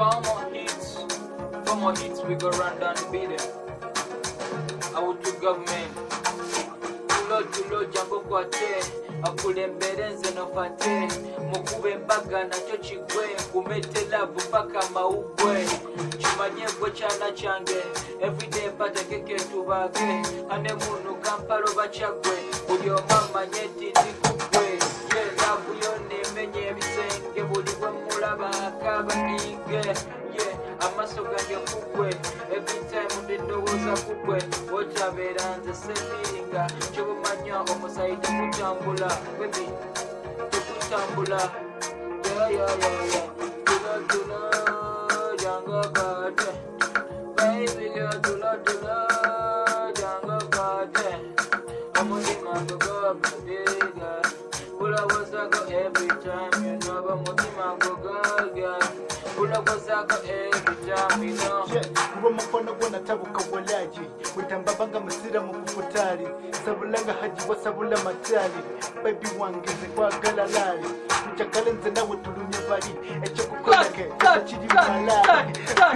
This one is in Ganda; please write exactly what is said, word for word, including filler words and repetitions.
four more hits, four more hits, we go run down the beat. I would do government. Tulo tulo jango kwate, akule mberenze no fate. Mukube mbaga na chochi gwe, kumete lavu paka maugwe. Chumanye gwe chana change, everyday pata keke tubage. Hane munu kampalo bachagwe, uyo mama nyeti nikugwe. Ye lavu yone menye bisenge, buliwe mulaba akaba ige. Yeah, amaso gange kugwe, every time ndindowoza kugwe. Ochabera nze semiringa, chobumanya omusaide kutambula, baby, kutambula. Yeah, yeah, yeah, yeah. Tula tula, jango kate. Baby girl, tula tula, jango kate. Amoni mango go badiga. Ula wasago every time, you know, but moti mango go girl. Ula wasago every time, you know. Kuba mufana gwana tabuka walaji Mutambabanga masira mukufutari Sabulanga haji wa sabula matali Baby wangeze kwa galalari Mchakale nze nawe tulumye bari Echo kukolake, echo chidi malari